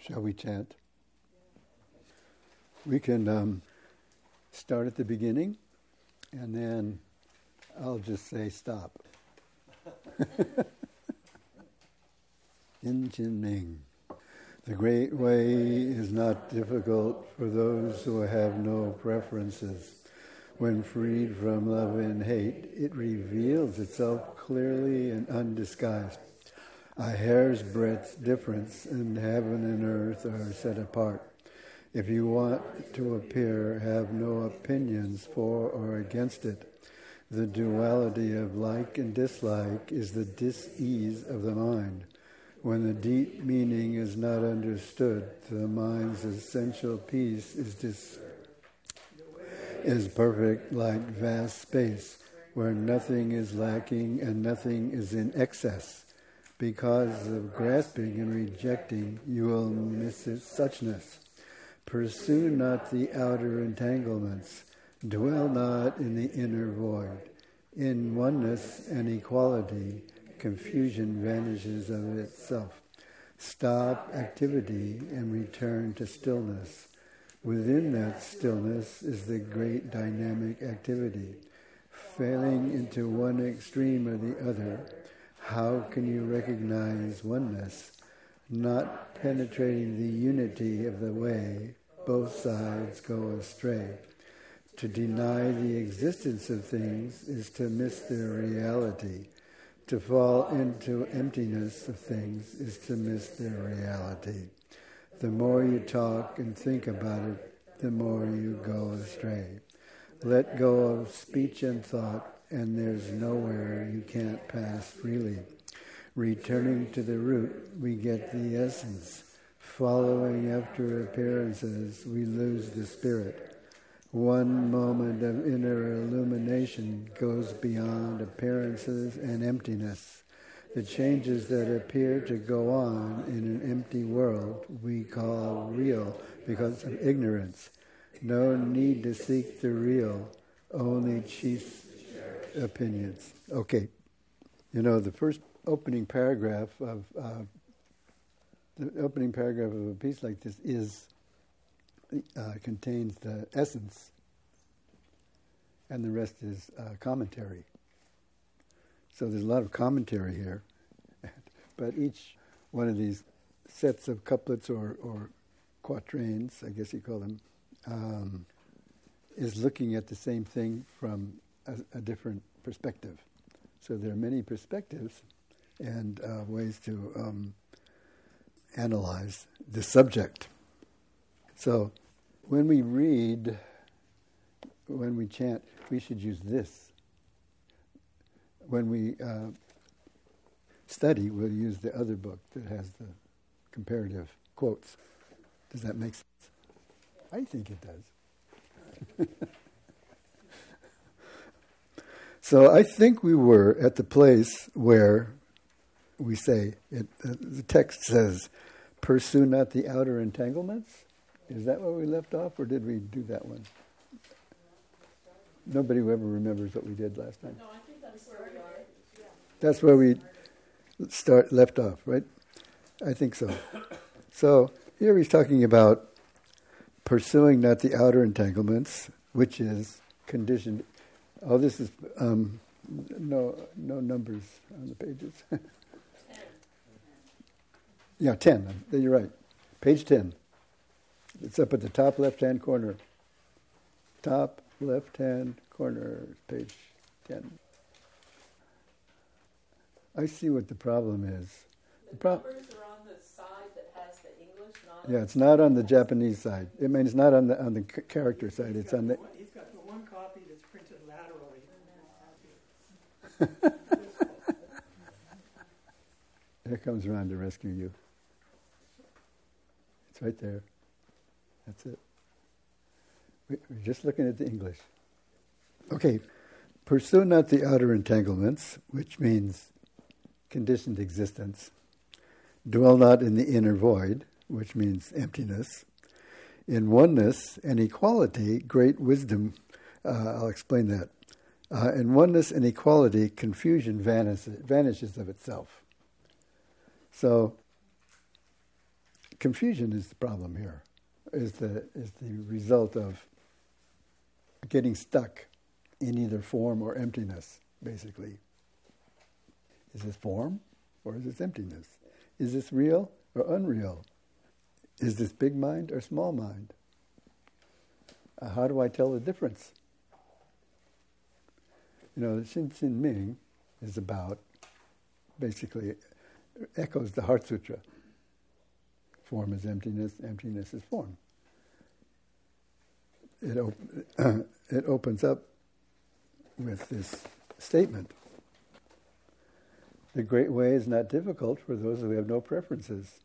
Shall we chant? We can start at the beginning, and then I'll just say stop. In Jin Ming. The great way is not difficult for those who have no preferences. When freed from love and hate, it reveals itself clearly and undisguised. A hair's breadth difference, and heaven and earth are set apart. If you want to appear, have no opinions for or against it. The duality of like and dislike is the dis-ease of the mind. When the deep meaning is not understood, the mind's essential peace is perfect like vast space, where nothing is lacking and nothing is in excess. Because of grasping and rejecting, you will miss its suchness. Pursue not the outer entanglements. Dwell not in the inner void. In oneness and equality, confusion vanishes of itself. Stop activity and return to stillness. Within that stillness is the great dynamic activity. Failing into one extreme or the other, how can you recognize oneness? Not penetrating the unity of the way, both sides go astray. To deny the existence of things is to miss their reality. To fall into emptiness of things is to miss their reality. The more you talk and think about it, the more you go astray. Let go of speech and thought, and there's nowhere you can't pass freely. Returning to the root, we get the essence. Following after appearances, we lose the spirit. One moment of inner illumination goes beyond appearances and emptiness. The changes that appear to go on in an empty world we call real because of ignorance. No need to seek the real, only chief opinions. Okay, the first opening paragraph of a piece like this contains the essence, and the rest is commentary. So there's a lot of commentary here, but each one of these sets of couplets or quatrains, I guess you call them, is looking at the same thing from a different perspective. So there are many perspectives and ways to analyze the subject. So when we read, when we chant, we should use this. When we study, we'll use the other book that has the comparative quotes. Does that make sense? I think it does. So I think we were at the place where we say, the text says, pursue not the outer entanglements. Is that where we left off, or did we do that one? Nobody ever remembers what we did last time. No, I think that's where we are. Yeah. That's where we left off, right? I think so. So here he's talking about pursuing not the outer entanglements, which is conditioned. Oh, this is no numbers on the pages. 10. Yeah, 10. You're right. Page 10. It's up at the top left-hand corner. Top left-hand corner, page 10. I see what the problem is. The numbers are on the side that has the English, not. Yeah, it's not on the Japanese side. I mean, it's not on the character side. It's on the. He's got the one copy that's printed laterally. Here comes Ron to rescue you. It's right there. That's it. We're just looking at the English. Okay. Pursue not the outer entanglements, which means conditioned existence. Dwell not in the inner void, which means emptiness. In oneness and equality, great wisdom, I'll explain that. In oneness and equality, confusion vanishes of itself. So, confusion is the problem here, is the result of getting stuck in either form or emptiness, basically. Is this form or is this emptiness? Is this real or unreal? Is this big mind or small mind? How do I tell the difference? The Shinsin Ming is about, basically, echoes the Heart Sutra. Form is emptiness, emptiness is form. It opens up with this statement. The great way is not difficult for those who have no preferences.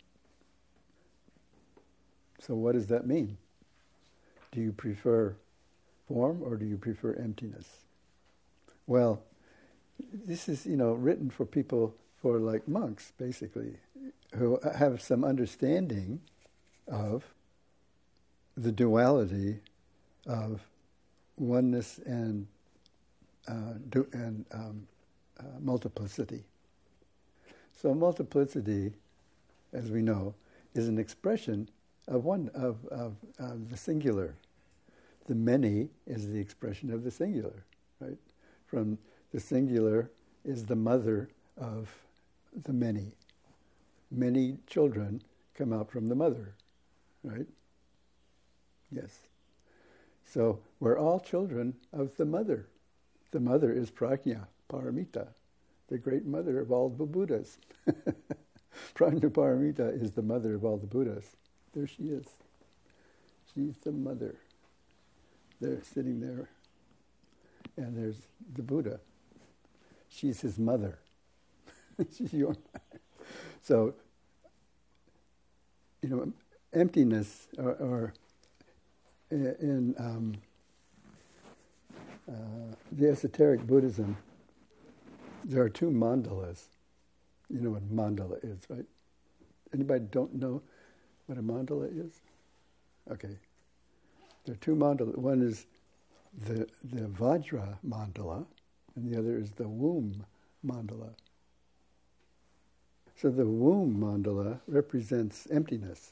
So what does that mean? Do you prefer form or do you prefer emptiness? Well, this is, written for people, for like monks, basically, who have some understanding of the duality of oneness and multiplicity. So multiplicity, as we know, is an expression of the singular. The many is the expression of the singular, right? From the singular is the mother of the many. Many children come out from the mother, right? Yes. So we're all children of the mother. The mother is Prajna, Paramita, the great mother of all the Buddhas. Prajna Paramita is the mother of all the Buddhas. There she is. She's the mother. They're sitting there. And there's the Buddha. She's his mother. She's your mother. So, emptiness, or in the esoteric Buddhism, there are two mandalas. You know what mandala is, right? Anybody don't know what a mandala is? Okay. There are two mandalas. One is the Vajra mandala, and the other is the womb mandala. So the womb mandala represents emptiness,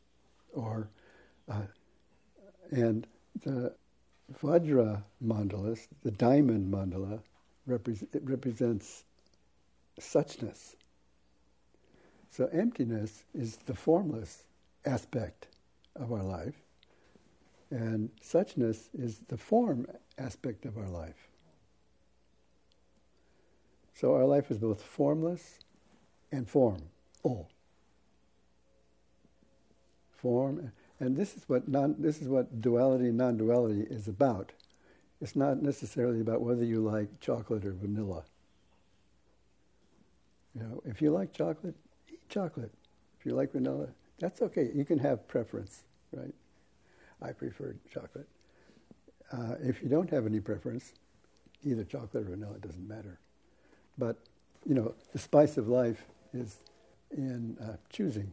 and the Vajra mandalas, the diamond mandala, represents suchness. So emptiness is the formless aspect of our life, and suchness is the form aspect of our life. So our life is both formless and form. Form, and this is what duality and non-duality is about. It's not necessarily about whether you like chocolate or vanilla. If you like chocolate, eat chocolate. If you like vanilla, that's okay. You can have preference, right? I prefer chocolate. If you don't have any preference, either chocolate or vanilla, doesn't matter. But, the spice of life is in choosing,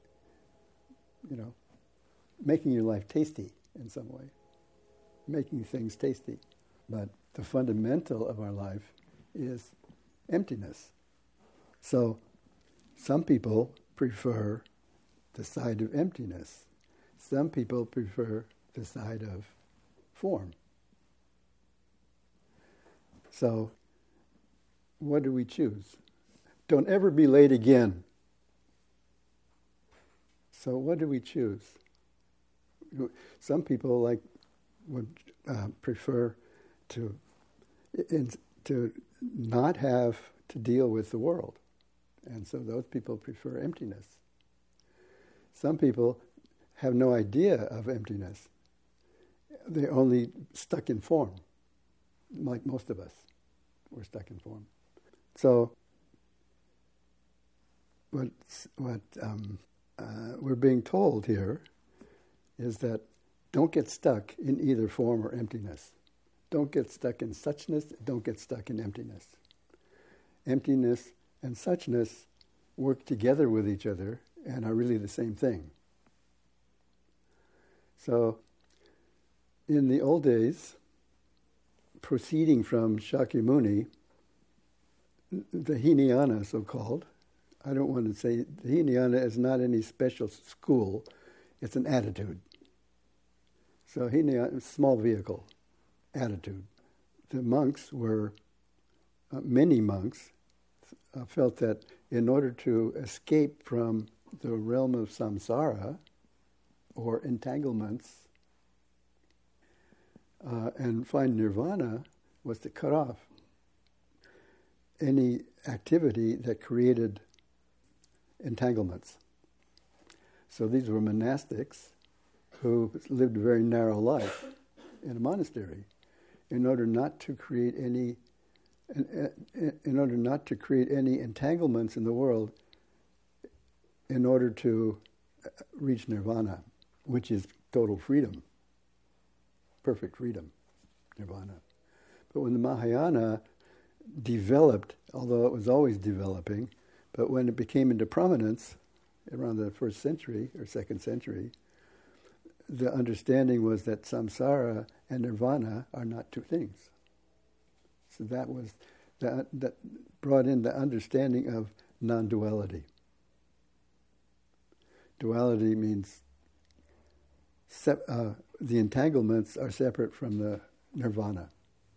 making your life tasty in some way, making things tasty. But the fundamental of our life is emptiness. So some people prefer the side of emptiness. Some people prefer the side of form. So what do we choose? Don't ever be late again. So what do we choose? Some people would prefer to not have to deal with the world, and so those people prefer emptiness. Some people have no idea of emptiness. They're only stuck in form, like most of us. We're stuck in form. So what we're being told here is that don't get stuck in either form or emptiness. Don't get stuck in suchness, don't get stuck in emptiness. Emptiness and suchness work together with each other and are really the same thing. So, in the old days, proceeding from Shakyamuni, the Hinayana, so-called, I don't want to say Hinayana is not any special school. It's an attitude. So Hinayana, small vehicle, attitude. The monks were, many monks felt that in order to escape from the realm of samsara or entanglements and find nirvana was to cut off any activity that created entanglements. So these were monastics who lived a very narrow life in a monastery in order not to create any entanglements in the world, in order to reach nirvana, which is total freedom, perfect freedom, nirvana. But when the Mahayana developed, although it was always developing, but when it became into prominence around the 1st century or 2nd century, the understanding was that samsara and nirvana are not two things. So that was that brought in the understanding of non-duality. Duality means the entanglements are separate from the nirvana.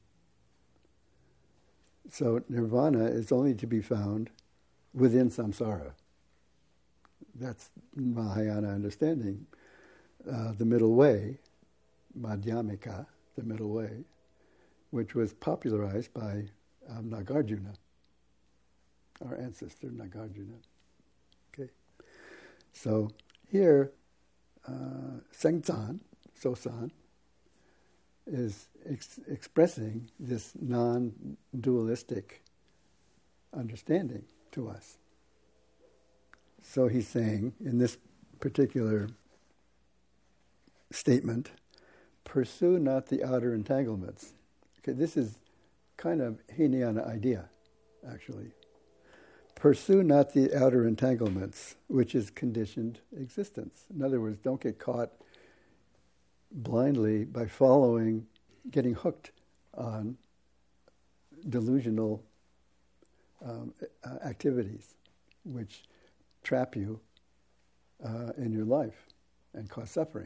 So nirvana is only to be found within samsara. That's Mahayana understanding. The middle way, Madhyamika, the middle way, which was popularized by Nagarjuna, our ancestor Nagarjuna. Okay, so here, Sengzan, Sosan, is expressing this non-dualistic understanding to us. So he's saying, in this particular statement, pursue not the outer entanglements. Okay, this is kind of Hinayana idea, actually. Pursue not the outer entanglements, which is conditioned existence. In other words, don't get caught blindly by getting hooked on delusional activities, which trap you in your life and cause suffering.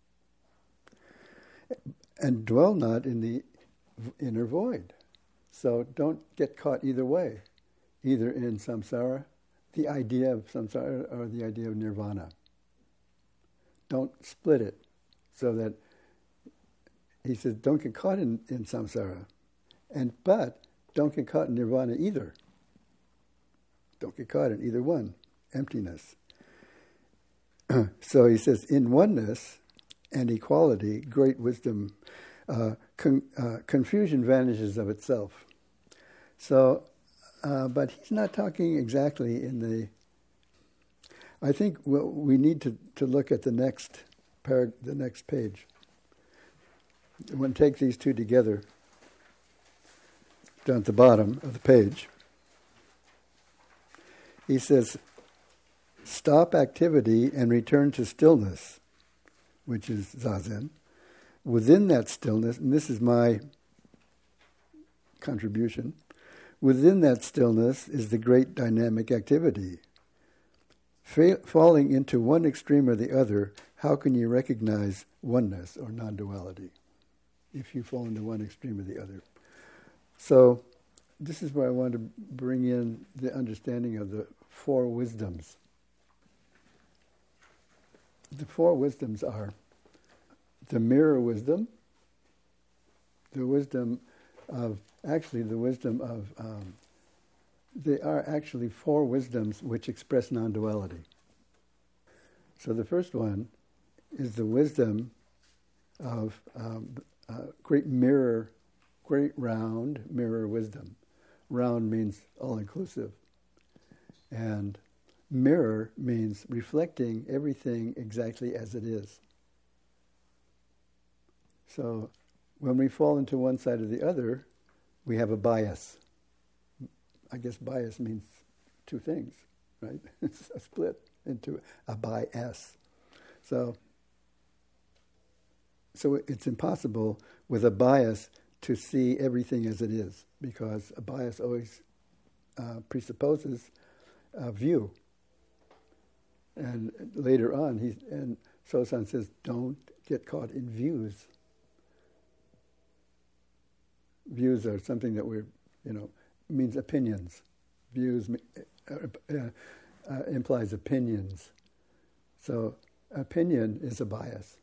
And dwell not in the inner void. So don't get caught either way, either in samsara, the idea of samsara, or the idea of nirvana. Don't split it, so that he says don't get caught in samsara, but don't get caught in nirvana either. Don't get caught in either one, emptiness. So he says, in oneness and equality, great wisdom, confusion vanishes of itself. So, but he's not talking exactly in the... I think we need to look at the next page. When take these two together, down at the bottom of the page, he says, stop activity and return to stillness, which is Zazen. Within that stillness, and this is my contribution, within that stillness is the great dynamic activity. Falling into one extreme or the other, how can you recognize oneness or non-duality if you fall into one extreme or the other? So this is where I want to bring in the understanding of the four wisdoms. The four wisdoms are the mirror wisdom, the wisdom of, they are actually four wisdoms which express non-duality. So the first one is the wisdom of great round mirror wisdom. Round means all-inclusive. And mirror means reflecting everything exactly as it is. So when we fall into one side or the other, we have a bias. I guess bias means two things, right? It's a split into a bias. So it's impossible with a bias to see everything as it is, because a bias always presupposes view. And later on, Sosan says, don't get caught in views. Views are something that means opinions. Views implies opinions. So opinion is a bias.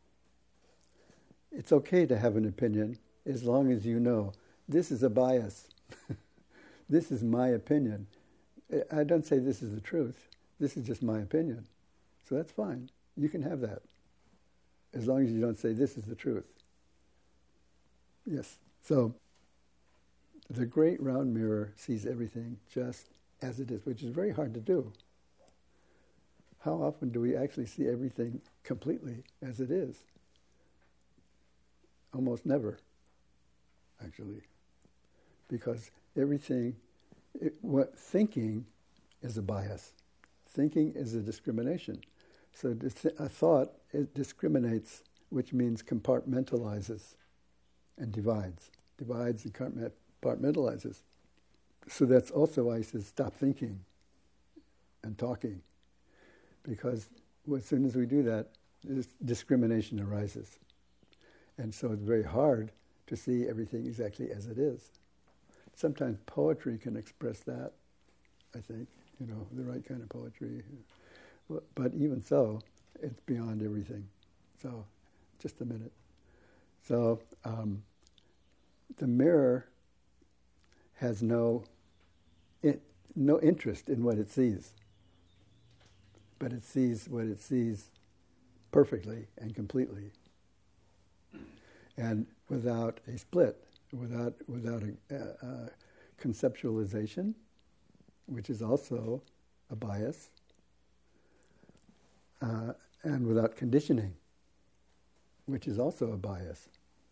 It's okay to have an opinion as long as you know this is a bias. This is my opinion. I don't say this is the truth. This is just my opinion. So that's fine. You can have that. As long as you don't say this is the truth. Yes. So the great round mirror sees everything just as it is, which is very hard to do. How often do we actually see everything completely as it is? Almost never, actually. Because thinking is a bias. Thinking is a discrimination. So a thought, it discriminates, which means compartmentalizes and divides and compartmentalizes. So that's also why he says stop thinking and talking. Because as soon as we do that, discrimination arises. And so it's very hard to see everything exactly as it is. Sometimes poetry can express that, I think, the right kind of poetry. But even so, it's beyond everything. So, just a minute. So, the mirror has no interest in what it sees, but it sees what it sees perfectly and completely, and without a split, without a conceptualization, which is also a bias, and without conditioning, which is also a bias.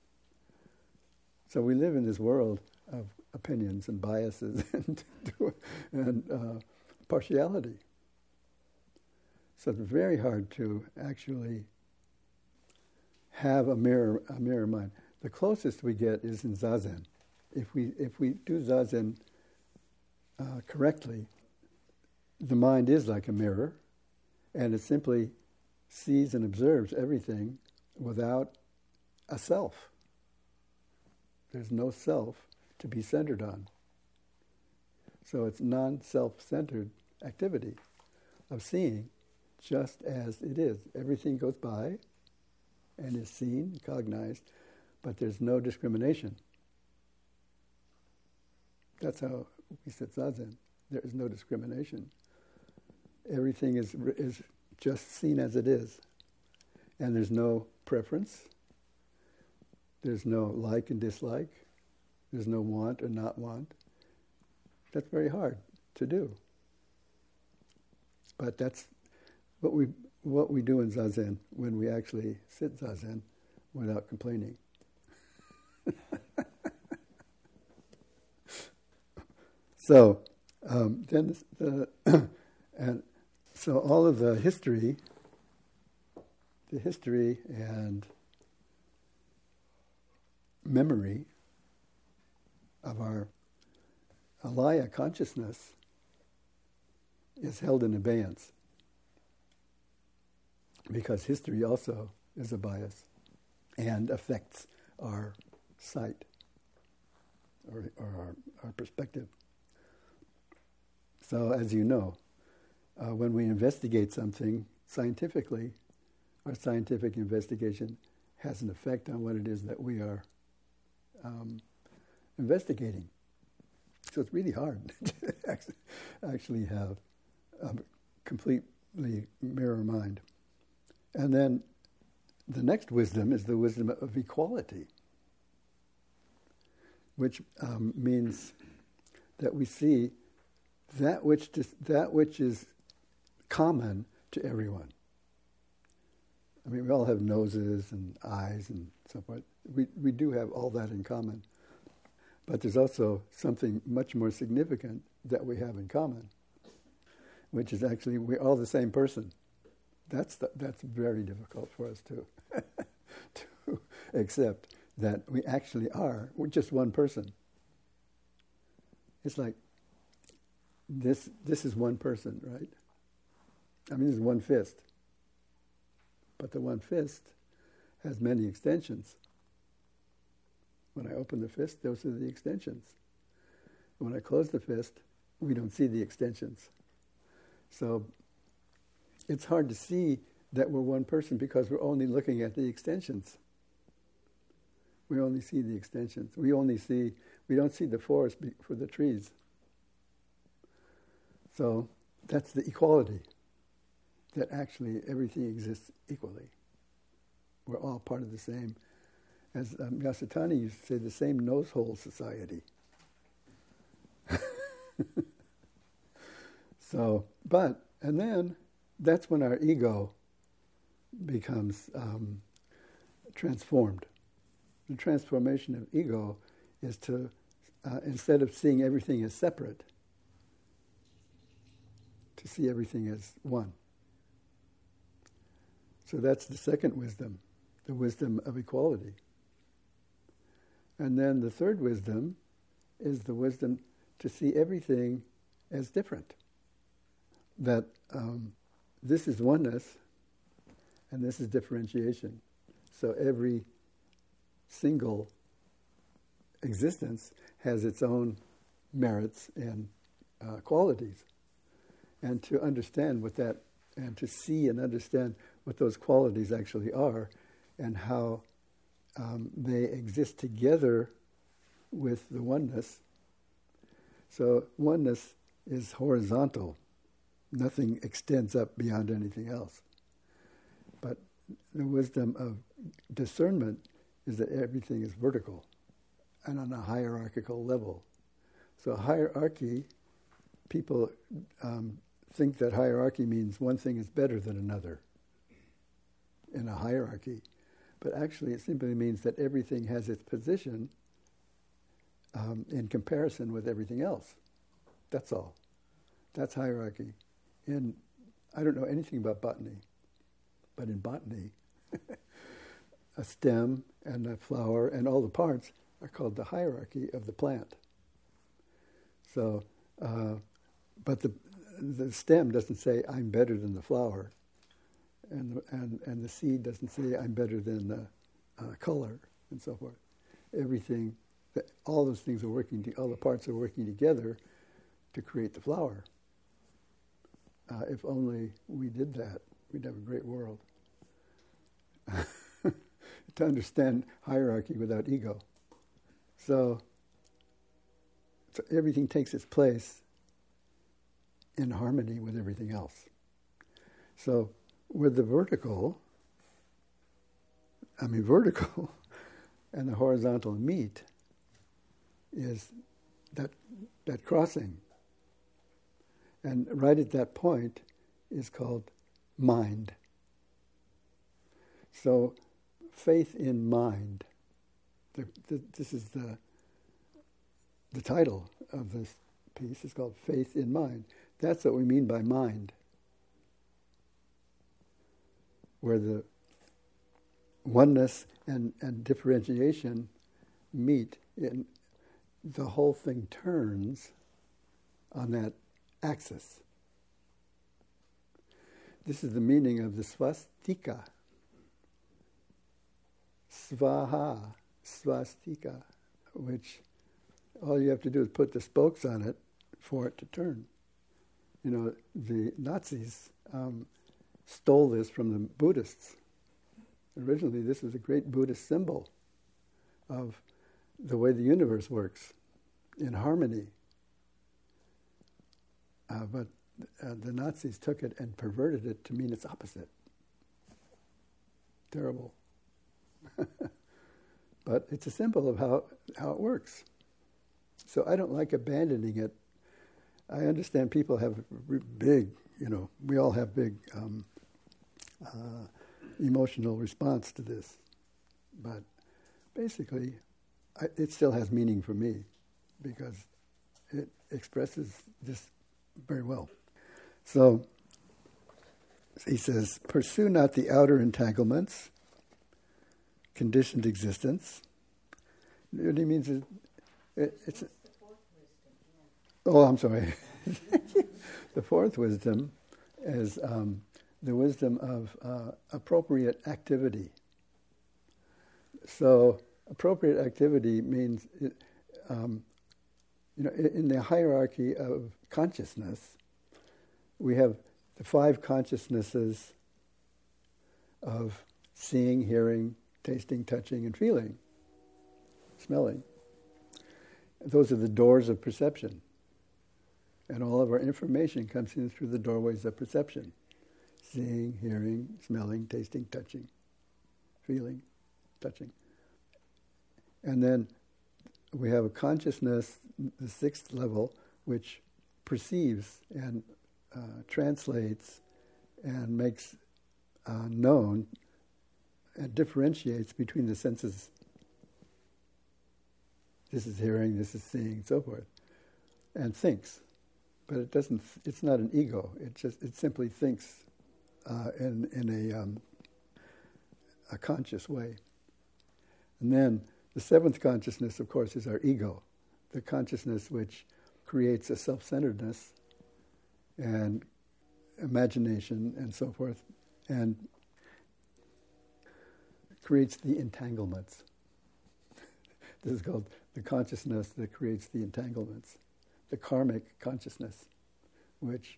So we live in this world of opinions and biases and partiality. So it's very hard to actually have a mirror mind. The closest we get is in Zazen. If we do Zazen correctly, the mind is like a mirror, and it simply sees and observes everything without a self. There's no self to be centered on. So it's non-self-centered activity of seeing just as it is. Everything goes by and is seen, cognized, but there's no discrimination. That's how we sit Zazen. There is no discrimination. Everything is just seen as it is. And there's no preference. There's no like and dislike. There's no want or not want. That's very hard to do. But that's what we do in Zazen when we actually sit Zazen without complaining. So then and so all of the history and memory of our alaya consciousness is held in abeyance, because history also is a bias and affects our sight or our perspective. So as you know, when we investigate something scientifically, our scientific investigation has an effect on what it is that we are investigating. So it's really hard to actually have a completely mirror mind. And then the next wisdom is the wisdom of equality, which means that we see that which is common to everyone. I mean, we all have noses and eyes and so forth. We do have all that in common. But there's also something much more significant that we have in common, which is actually we're all the same person. That's very difficult for us to accept, that we actually are. We're just one person. It's like this is one person, right? I mean, this is one fist. But the one fist has many extensions. When I open the fist, those are the extensions. When I close the fist, we don't see the extensions. So it's hard to see that we're one person because we're only looking at the extensions. We only see the extensions. We don't see the forest for the trees. So that's the equality, that actually everything exists equally. We're all part of the same, as Yasutani used to say, the same nose-hole society. And then that's when our ego becomes transformed. The transformation of ego is to, instead of seeing everything as separate, to see everything as one. So that's the second wisdom, the wisdom of equality. And then the third wisdom is the wisdom to see everything as different. That this is oneness and this is differentiation. So every single existence has its own merits and qualities. And to understand what that, and to see and understand what those qualities actually are and how they exist together with the oneness. So oneness is horizontal. Nothing extends up beyond anything else. But the wisdom of discernment is that everything is vertical and on a hierarchical level. So hierarchy, people think that hierarchy means one thing is better than another in a hierarchy. But actually it simply means that everything has its position in comparison with everything else. That's all. That's hierarchy. I don't know anything about botany, but in botany, a stem and a flower and all the parts are called the hierarchy of the plant. So, but the stem doesn't say I'm better than the flower, and the seed doesn't say I'm better than the color, and so forth. Everything, all those things are working. All the parts are working together to create the flower. If only we did that, we'd have a great world. To understand hierarchy without ego. So everything takes its place in harmony with everything else. So with the vertical and the horizontal meet is that crossing. And right at that point is called mind. So faith in mind. This is the title of this piece. It's called Faith in Mind. That's what we mean by mind. Where the oneness and differentiation meet, the whole thing turns on that axis. This is the meaning of the swastika. Svaha, swastika, which all you have to do is put the spokes on it for it to turn. You know, the Nazis stole this from the Buddhists. Originally, this was a great Buddhist symbol of the way the universe works, in harmony. But the Nazis took it and perverted it to mean its opposite. Terrible. But it's a symbol of how it works. So I don't like abandoning it. I understand people have big, we all have big emotional response to this. But basically, it still has meaning for me because it expresses this very well. So he says, pursue not the outer entanglements, conditioned existence. What he means is, it's. Oh, I'm sorry. The fourth wisdom is the wisdom of appropriate activity. So appropriate activity means, in the hierarchy of consciousness, we have the five consciousnesses of seeing, hearing, tasting, touching, and feeling, smelling. Those are the doors of perception. And all of our information comes in through the doorways of perception. Seeing, hearing, smelling, tasting, touching, feeling, touching. And then we have a consciousness, the sixth level, which perceives and translates and makes known and differentiates between the senses. This is hearing, this is seeing, and so forth. And thinks. But it doesn't. It's not an ego. It simply thinks in a conscious way. And then the seventh consciousness, of course, is our ego, the consciousness which creates a self-centeredness and imagination and so forth, and creates the entanglements. This is called the consciousness that creates the entanglements. The karmic consciousness, which,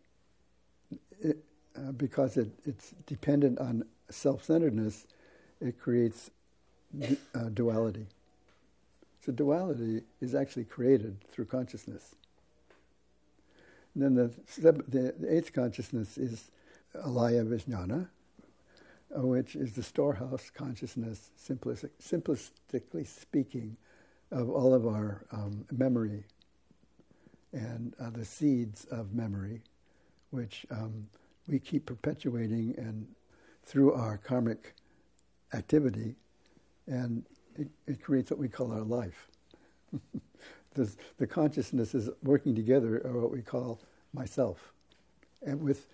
because it's dependent on self-centeredness, it creates duality. So duality is actually created through consciousness. And then the eighth consciousness is alaya vijnana, which is the storehouse consciousness, simplistically speaking, of all of our memory and the seeds of memory, which we keep perpetuating and through our karmic activity, and it creates what we call our life. The consciousnesses working together are what we call myself, and with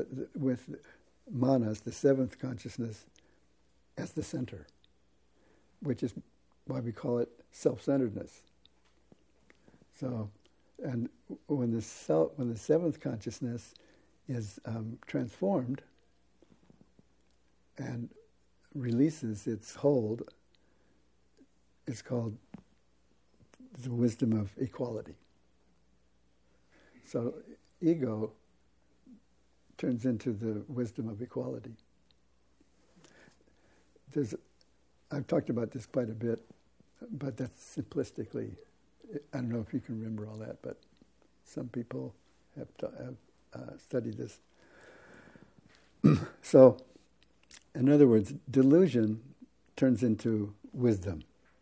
manas, the seventh consciousness, as the center, which is why we call it self-centeredness. So, and when the seventh consciousness is transformed and releases its hold, it's called the wisdom of equality. So ego turns into the wisdom of equality. I've talked about this quite a bit, but that's simplistically. I don't know if you can remember all that, but some people have studied this. So, in other words, delusion turns into wisdom.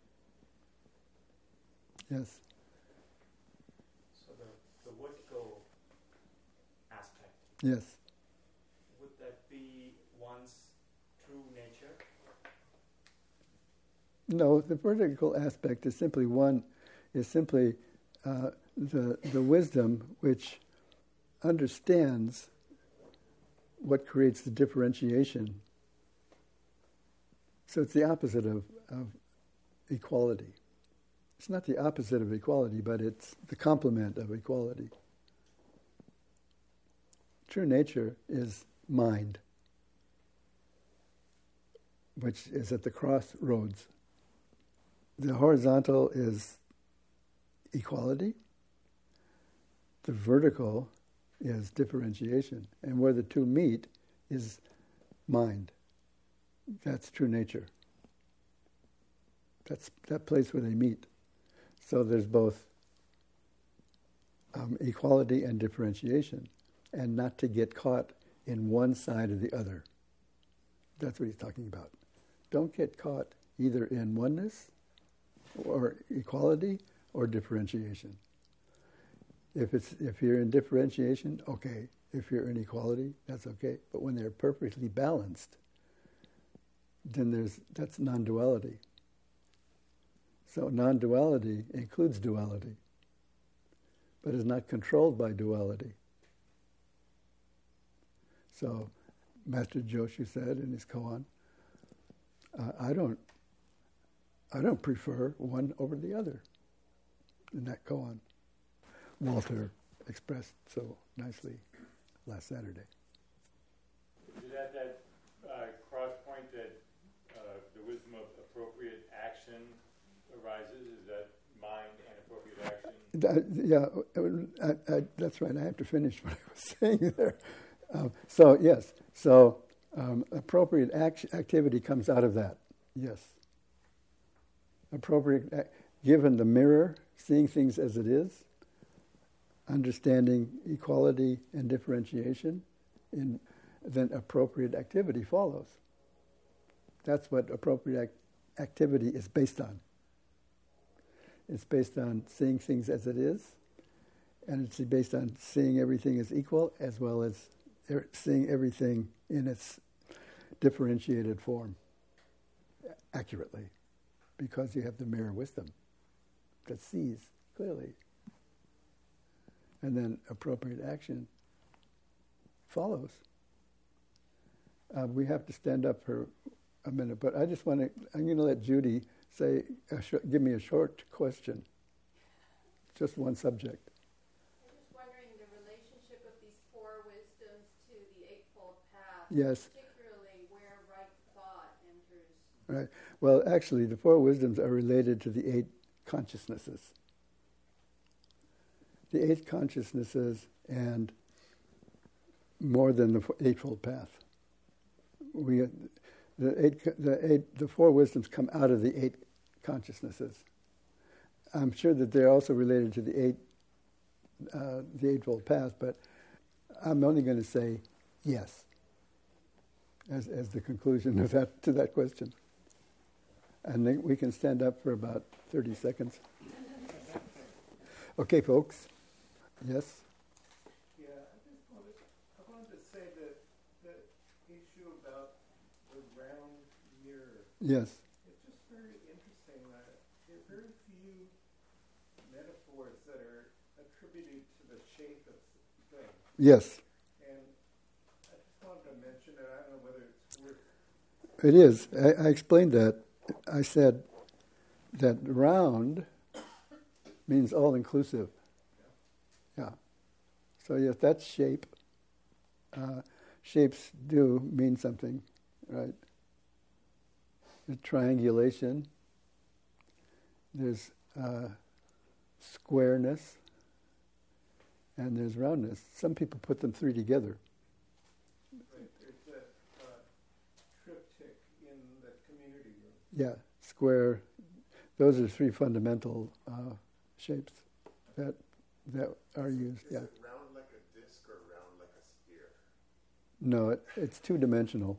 Yes? So the vertical aspect. Yes. Would that be one's true nature? No, the vertical aspect is simply the wisdom which understands what creates the differentiation. So it's the opposite of equality. It's not the opposite of equality, but it's the complement of equality. True nature is mind, which is at the crossroads. The horizontal is equality. The vertical is differentiation. And where the two meet is mind. That's true nature. That's that place where they meet. So there's both equality and differentiation, and not to get caught in one side or the other. That's what he's talking about. Don't get caught either in oneness or equality or differentiation. If you're in differentiation, okay. If you're in equality, that's okay. But when they're perfectly balanced, then that's non-duality. So non-duality includes duality, but is not controlled by duality. So Master Joshu said in his koan, I don't prefer one over the other in that koan. Walter expressed so nicely last Saturday. Is it at that cross point that the wisdom of appropriate action arises? Is that mind and appropriate action? That's right. I have to finish what I was saying there. So appropriate activity comes out of that. Yes. Given the mirror, seeing things as it is, understanding equality and differentiation, then appropriate activity follows. That's what appropriate activity is based on. It's based on seeing things as it is, and it's based on seeing everything as equal, as well as seeing everything in its differentiated form accurately, because you have the mirror wisdom that sees clearly. And then appropriate action follows. We have to stand up for a minute, but I'm going to let Judy give me a short question. Just one subject. I'm just wondering the relationship of these four wisdoms to the Eightfold Path. Yes. Particularly where right thought enters. Right. Well, actually, the four wisdoms are related to the 8 consciousnesses. The 8 consciousnesses and more than the Eightfold Path. The four wisdoms come out of the 8 consciousnesses. I'm sure that they're also related to the Eightfold Path, but I'm only going to say yes as the conclusion of to that question. And then we can stand up for about 30 seconds. Okay, folks. Yes? Yeah, I wanted to say that the issue about the round mirror. Yes. It's just very interesting that there are very few metaphors that are attributed to the shape of things. Yes. And I just wanted to mention it. I don't know whether it's worth. It is. I explained that. I said that round means all-inclusive. Yeah. So yes, that's shape. Shapes do mean something, right? There's triangulation. There's squareness. And there's roundness. Some people put them 3 together. Right, there's that triptych in the community room. Yeah, square. Those are 3 fundamental shapes that are used. Is it round like a disc or round like a sphere? No, it's 2-dimensional.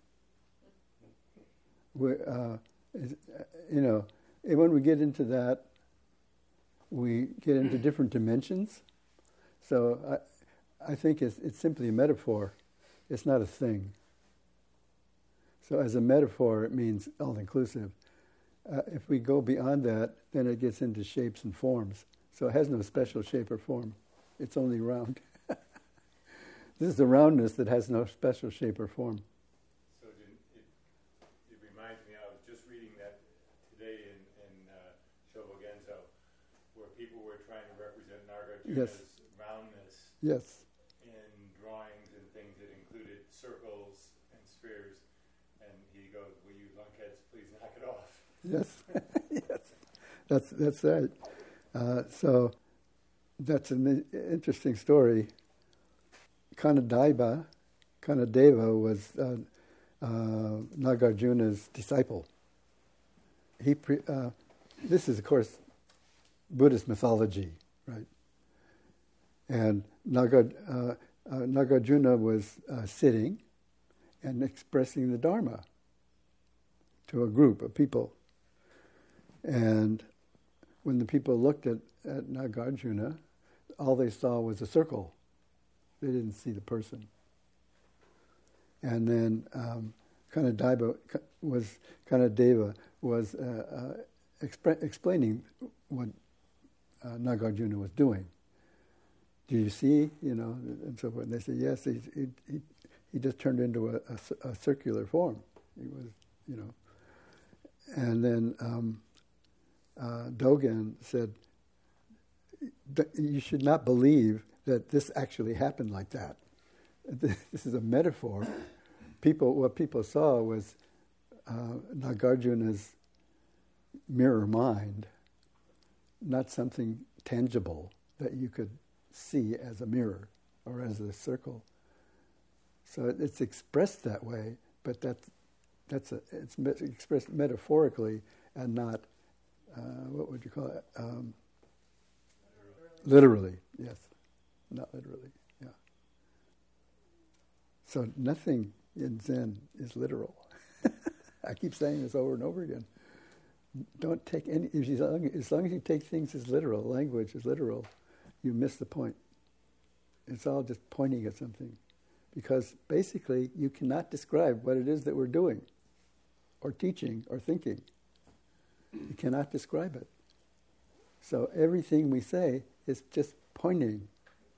When we get into that, we get into different dimensions. So I think it's simply a metaphor. It's not a thing. So as a metaphor, it means all-inclusive. If we go beyond that, then it gets into shapes and forms. So it has no special shape or form. It's only round. This is the roundness that has no special shape or form. So it reminds me, I was just reading that today in Shobogenzo, where people were trying to represent Nagarjuna's roundness in drawings and things that included circles and spheres. And he goes, "Will you lunkheads please knock it off?" Yes, yes, that's right. So that's an interesting story. Kanadeva was Nagarjuna's disciple. This is, of course, Buddhist mythology, right? And Nagarjuna was sitting and expressing the Dharma to a group of people. And when the people looked at Nagarjuna, all they saw was a circle. They didn't see the person. And then Kanadeva was explaining what Nagarjuna was doing. Do you see? And so forth. And they said, yes, he just turned into a circular form. He was, And then Dogen said, you should not believe that this actually happened like that. This is a metaphor. What people saw was Nagarjuna's mirror mind, not something tangible that you could see as a mirror or as a circle. So it's expressed that way, but it's expressed metaphorically and not, what would you call it? Literally, yes. Not literally, yeah. So nothing in Zen is literal. I keep saying this over and over again. Don't take any, as long as you take things as literal, language as literal, you miss the point. It's all just pointing at something. Because basically, you cannot describe what it is that we're doing, or teaching, or thinking. You cannot describe it. So everything we say is just pointing.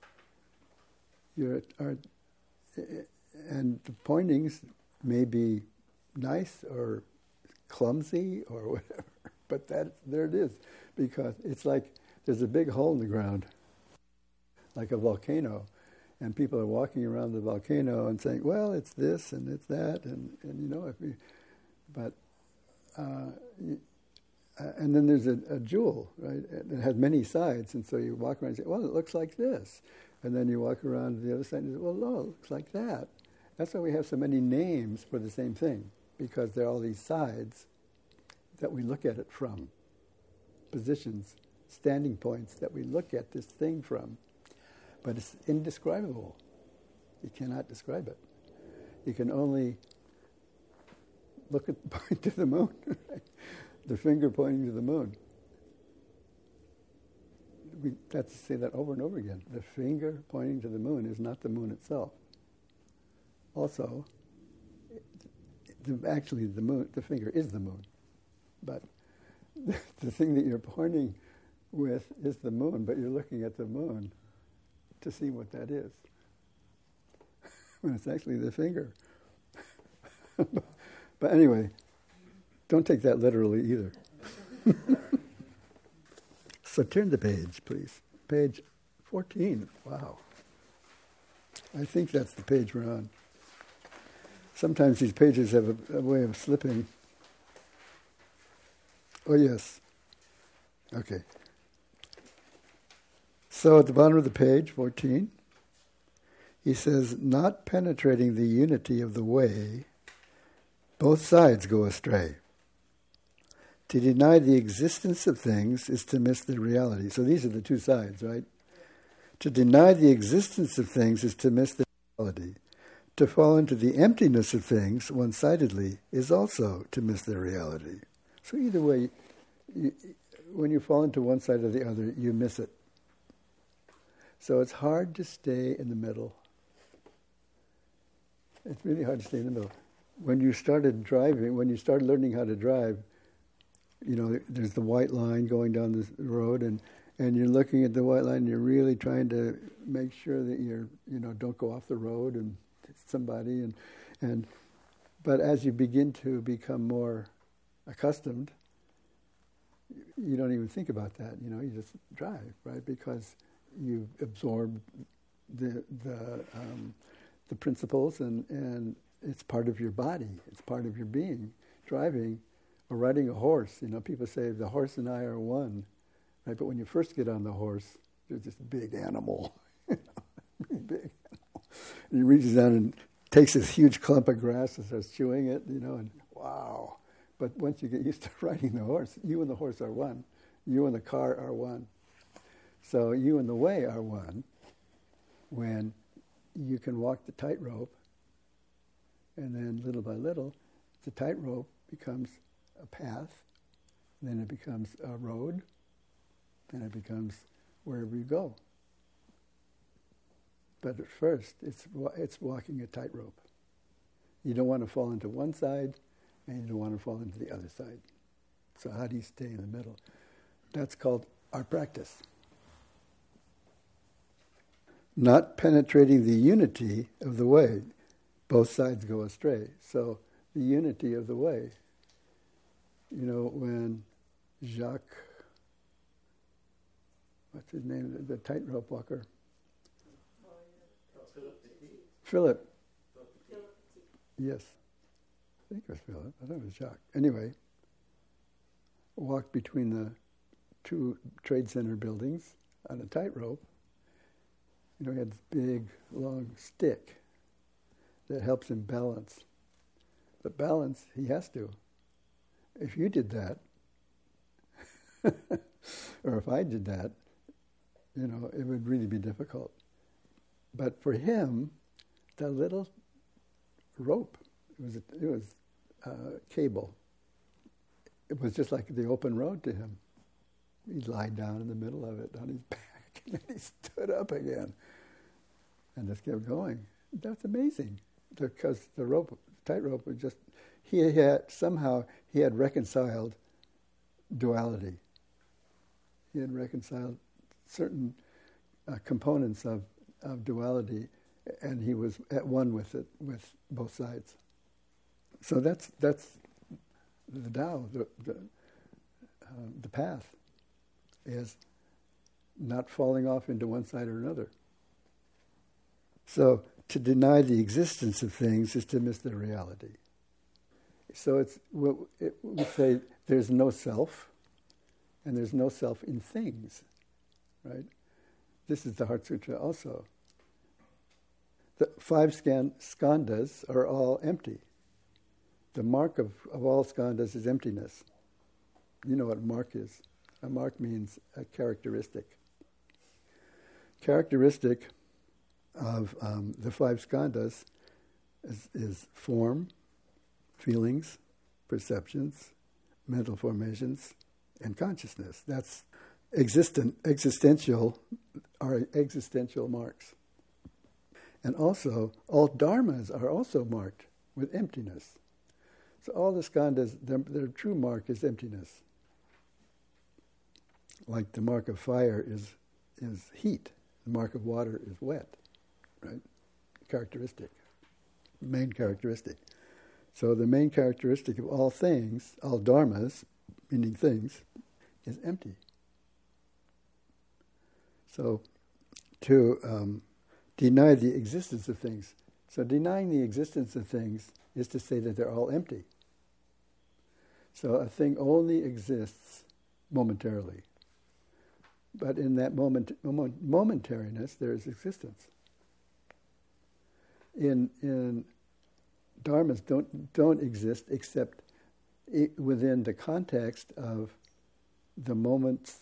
And the pointings may be nice or clumsy or whatever, but there it is. Because it's like there's a big hole in the ground, like a volcano, and people are walking around the volcano and saying, well, it's this and it's that, and and then there's a jewel, right? It has many sides, and so you walk around and say, well, it looks like this. And then you walk around to the other side and say, well, no, it looks like that. That's why we have so many names for the same thing, because there are all these sides that we look at it from, positions, standing points that we look at this thing from. But it's indescribable. You cannot describe it. You can only look at the point to the moon, right? The finger pointing to the moon. We have to say that over and over again. The finger pointing to the moon is not the moon itself. Also, actually the finger is the moon. But the thing that you're pointing with is the moon, but you're looking at the moon to see what that is. When it's actually the finger. But anyway, don't take that literally either. So turn the page, please. Page 14. Wow. I think that's the page we're on. Sometimes these pages have a way of slipping. Oh, yes. Okay. So at the bottom of the page, 14, he says, not penetrating the unity of the way, both sides go astray. To deny the existence of things is to miss the reality. So these are the two sides, right? To deny the existence of things is to miss the reality. To fall into the emptiness of things one-sidedly is also to miss the reality. So either way, when you fall into one side or the other, you miss it. So it's hard to stay in the middle. It's really hard to stay in the middle. When you started driving, when you started learning how to drive, you know, there's the white line going down the road, and you're looking at the white line, and you're really trying to make sure that don't go off the road and hit somebody, but as you begin to become more accustomed, you don't even think about that. You just drive, right? Because you've absorbed the principles, and it's part of your body. It's part of your being. Driving or riding a horse, people say the horse and I are one, right? But when you first get on the horse, there's this big animal, really big animal. And he reaches down and takes this huge clump of grass and starts chewing it, and wow. But once you get used to riding the horse, you and the horse are one. You and the car are one. So you and the way are one when you can walk the tightrope, and then little by little, the tightrope becomes a path, then it becomes a road, then it becomes wherever you go. But at first, it's walking a tightrope. You don't want to fall into one side, and you don't want to fall into the other side. So how do you stay in the middle? That's called our practice. Not penetrating the unity of the way, both sides go astray. So the unity of the way. When Jacques, what's his name, the tightrope walker, Philip. Yes. I think it was Philip. I thought it was Jacques. Anyway, walked between the two Trade Center buildings on a tightrope. He had this big, long stick that helps him balance. But balance, he has to. If you did that, or if I did that, it would really be difficult. But for him, that little rope, it was cable. It was just like the open road to him. He'd lie down in the middle of it on his back, and then he stood up again and just kept going. That's amazing, because the tightrope was just, he had reconciled duality. He had reconciled certain components of duality, and he was at one with it, with both sides. So that's the Tao, the path, is not falling off into one side or another. So to deny the existence of things is to miss their reality. So we say there's no self, and there's no self in things, right? This is the Heart Sutra also. The 5 skandhas are all empty. The mark of all skandhas is emptiness. You know what a mark is. A mark means a characteristic. Characteristic of the 5 skandhas is form, feelings, perceptions, mental formations, and consciousness. That's existential marks. And also, all dharmas are also marked with emptiness. So all the skandhas, their true mark is emptiness. Like the mark of fire is heat, the mark of water is wet, right? Characteristic, main characteristic. So the main characteristic of all things, all dharmas, meaning things, is empty. So to deny the existence of things. So denying the existence of things is to say that they're all empty. So a thing only exists momentarily. But in that momentariness, there is existence. In dharmas don't exist except within the context of the moment's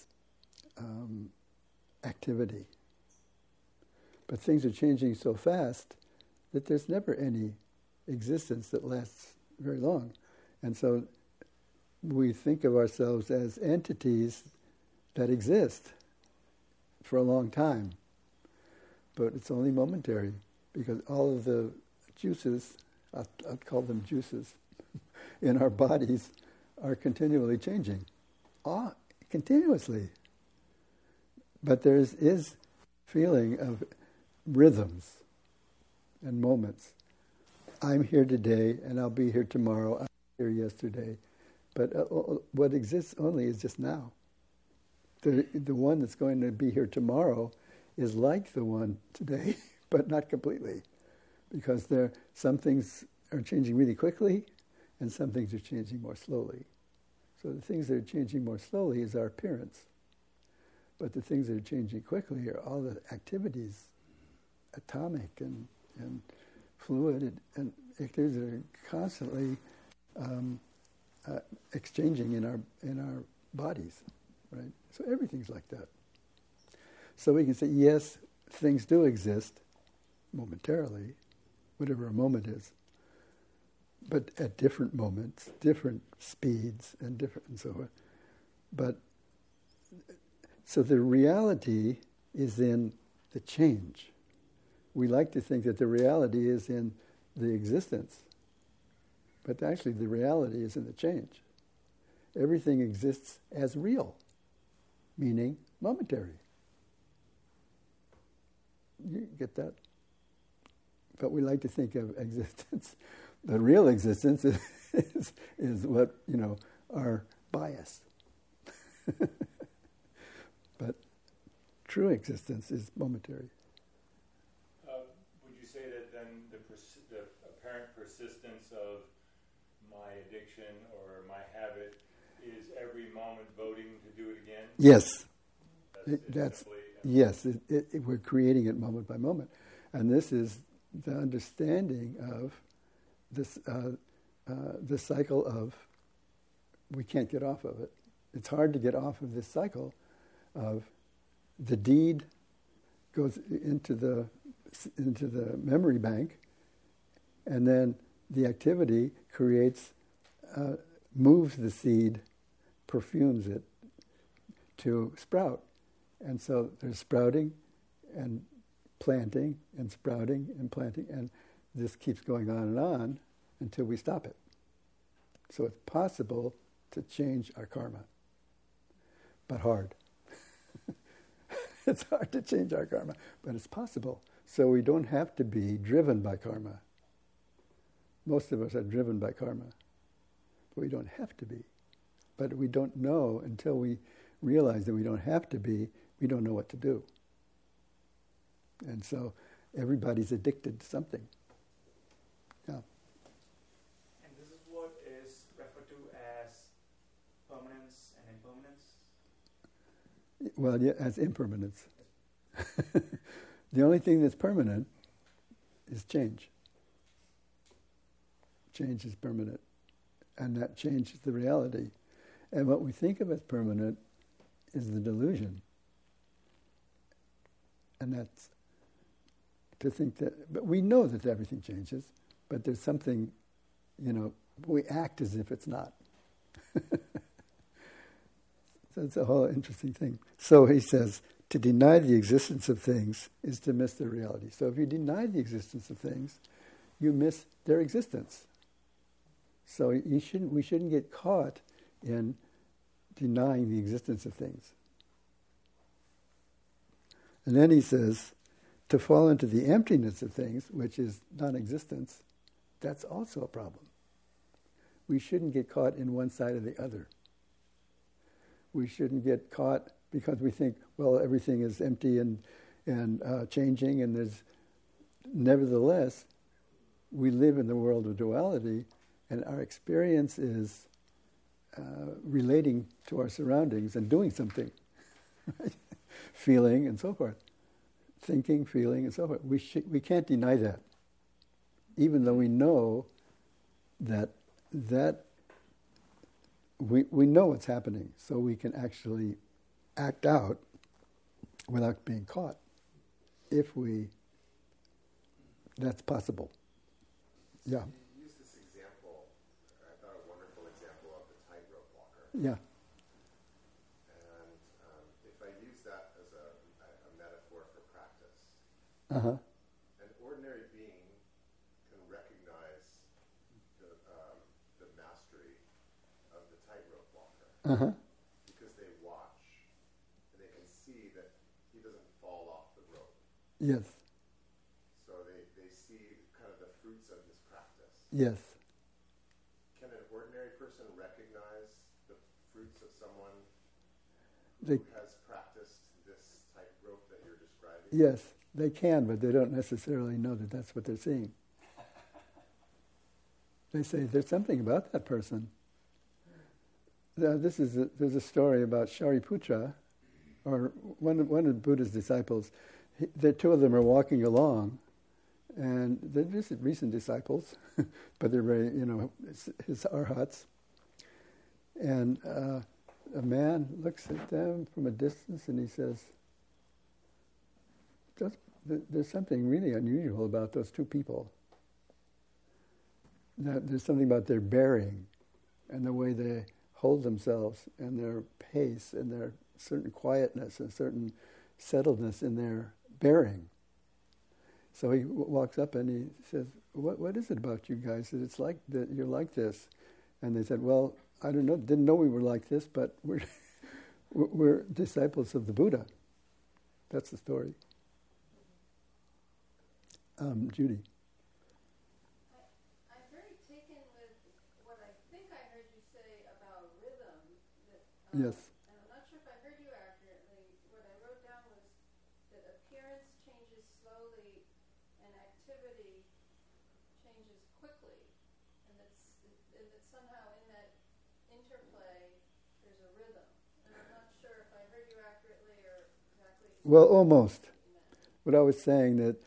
activity. But things are changing so fast that there's never any existence that lasts very long. And so we think of ourselves as entities that exist for a long time. But it's only momentary, because all of the juices, I'll call them juices, in our bodies are continually changing. Continuously. But there is feeling of rhythms and moments. I'm here today, and I'll be here tomorrow. I was here yesterday. But what exists only is just now. The one that's going to be here tomorrow is like the one today, but not completely. Because some things are changing really quickly, and some things are changing more slowly. So the things that are changing more slowly is our appearance. But the things that are changing quickly are all the activities, atomic and fluid, and activities that are constantly exchanging in our bodies, right? So everything's like that. So we can say, yes, things do exist momentarily, whatever a moment is, but at different moments, different speeds, and so on. But so the reality is in the change. We like to think that the reality is in the existence, but actually the reality is in the change. Everything exists as real, meaning momentary. You get that? But we like to think of existence. The real existence is what, our bias. But true existence is momentary. Would you say that then inherent persistence of my addiction or my habit is every moment voting to do it again? Yes. That's simply, Yes, we're creating it moment by moment. And this is the understanding of this, the cycle of, we can't get off of it. It's hard to get off of this cycle of the deed goes into the memory bank, and then the activity creates, moves the seed, perfumes it to sprout. And so there's sprouting and planting and sprouting and planting, and this keeps going on and on until we stop it. So it's possible to change our karma, but hard. It's hard to change our karma, but it's possible. So we don't have to be driven by karma. Most of us are driven by karma, but we don't have to be. But we don't know until we realize that we don't have to be. We don't know what to do. And so everybody's addicted to something. Yeah. And this is what is referred to as permanence and impermanence? Well, yeah, as impermanence. The only thing that's permanent is change. Change is permanent. And that changes the reality. And what we think of as permanent is the delusion. And that's to think that, but we know that everything changes, but there's something, we act as if it's not. So it's a whole interesting thing. So he says, to deny the existence of things is to miss their reality. So if you deny the existence of things, you miss their existence. So we shouldn't get caught in denying the existence of things. And then he says, to fall into the emptiness of things, which is non-existence, that's also a problem. We shouldn't get caught in one side or the other. We shouldn't get caught because we think, well, everything is empty and changing, and there's... Nevertheless, we live in the world of duality, and our experience is relating to our surroundings and doing something, right? Feeling and so forth. Thinking, feeling, and so forth. We can't deny that, even though we know that we know what's happening, so we can actually act out without being caught. That's possible. Yeah. You used this example, I thought a wonderful example of the tightrope walker. Yeah. If I use that as a metaphor for practice, Uh-huh. an ordinary being can recognize the mastery of the tightrope walker Uh-huh. because they watch and they can see that he doesn't fall off the rope. Yes. So they see kind of the fruits of his practice. Yes. Can an ordinary person recognize the fruits of someone They, who has practiced this tightrope that you're describing? yes, they can, but they don't necessarily know that that's what they're seeing. They say, there's something about that person. There's a story about Shariputra, or one of Buddha's disciples. The two of them are walking along, and they're just recent disciples, but they're very, his arhats. And a man looks at them from a distance and he says, there's something really unusual about those two people. There's something about their bearing and the way they hold themselves and their pace and their certain quietness and certain settledness in their bearing. So he walks up and he says, what is it about you guys that it's like that you're like this? And they said, well, I don't know, didn't know we were like this, but we're disciples of the Buddha. That's the story. Judy. I'm very taken with what I think I heard you say about rhythm. That, Yes. And I'm not sure if I heard you accurately. What I wrote down was that appearance changes slowly and activity changes quickly, and that somehow in that interplay there's a rhythm. And I'm not sure if I heard you accurately or exactly. Well, almost. What I was saying that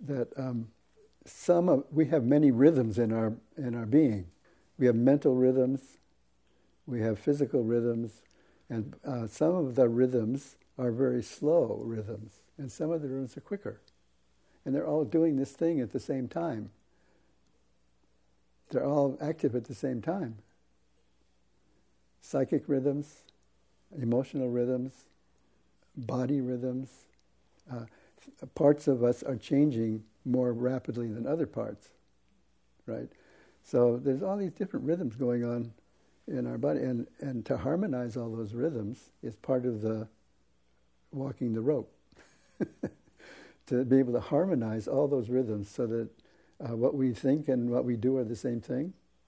we have many rhythms in our being. We have mental rhythms, we have physical rhythms, and some of the rhythms are very slow rhythms, and some of the rhythms are quicker. And they're all doing this thing at the same time. They're all active at the same time. Psychic rhythms, emotional rhythms, body rhythms. Parts of us are changing more rapidly than other parts, right? So there's all these different rhythms going on in our body, and to harmonize all those rhythms is part of the walking the rope. To be able to harmonize all those rhythms so that what we think and what we do are the same thing.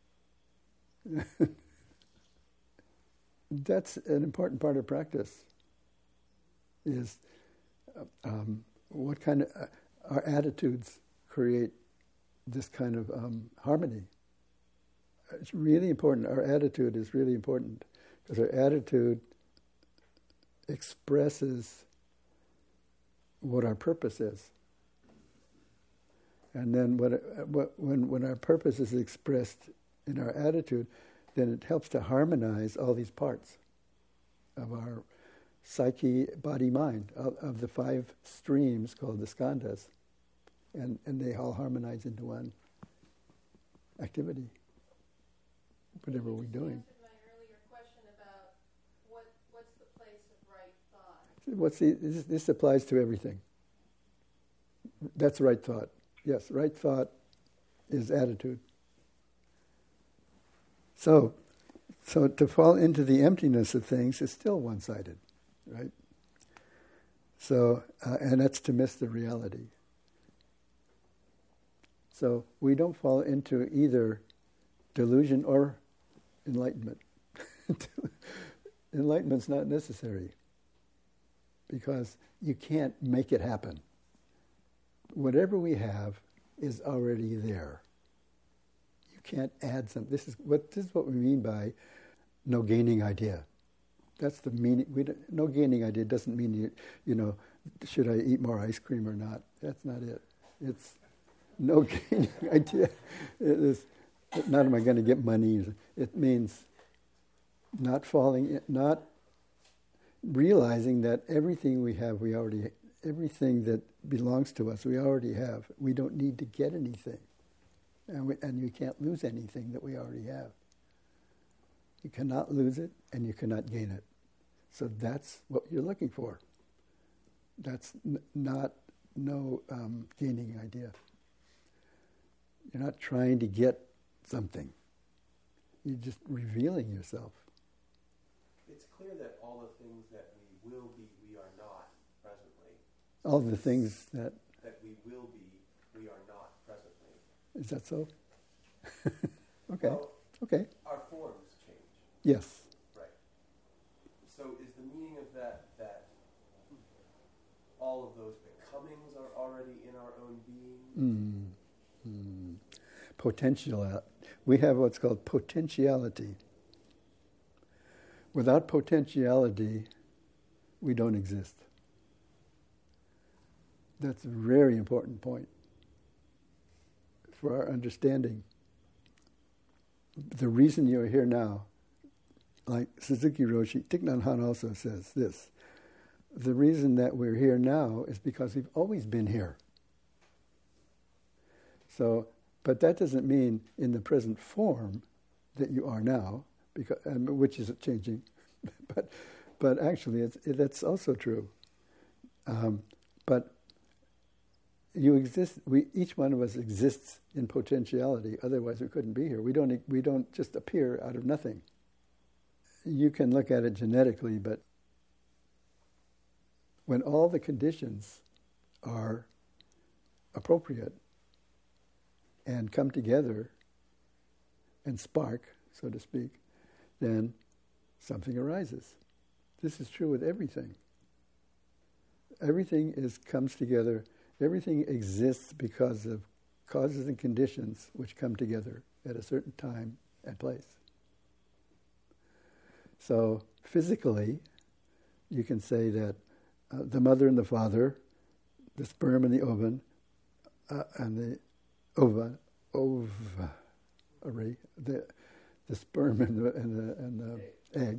That's an important part of practice, is what kind of our attitudes create this kind of harmony. It's really important. Our attitude is really important because our attitude expresses what our purpose is. And then when our purpose is expressed in our attitude, then it helps to harmonize all these parts of our psyche, body, mind, of the 5 streams called the skandhas. And they all harmonize into one activity, whatever we're doing. You answered my earlier question about what's the place of right thought. This applies to everything. That's right thought. Yes, right thought is attitude. So to fall into the emptiness of things is still one-sided, right? So, and that's to miss the reality. So we don't fall into either delusion or enlightenment. Enlightenment's not necessary because you can't make it happen. Whatever we have is already there. You can't add something. This is what we mean by no gaining idea. That's the meaning. No gaining idea doesn't mean you know, should I eat more ice cream or not? That's not it. It's no gaining idea. It is not am I going to get money. It means not realizing that everything we have, everything that belongs to us, we already have. We don't need to get anything. And you can't lose anything that we already have. You cannot lose it, and you cannot gain it. So that's what you're looking for. That's no gaining idea. You're not trying to get something. You're just revealing yourself. It's clear that all the things that we will be, we are not presently. All the things that we will be, we are not presently. Is that so? Okay. Well, okay. Our forms change. Yes. Right. So is the meaning of that all of those becomings are already in our own being? Potential. We have what's called potentiality. Without potentiality, we don't exist. That's a very important point for our understanding. The reason you're here now, like Suzuki Roshi, Thich Nhat Hanh also says this, the reason that we're here now is because we've always been here. So, but that doesn't mean in the present form that you are now, because which is changing. but actually, that's also true. But you exist. Each one of us exists in potentiality. Otherwise, we couldn't be here. We don't just appear out of nothing. You can look at it genetically, but when all the conditions are appropriate and come together and spark, so to speak, then something arises. This is true with everything. Everything comes together. Everything exists because of causes and conditions which come together at a certain time and place. So physically, you can say that the mother and the father, the sperm and the ovum, and the ovary, the sperm and the egg,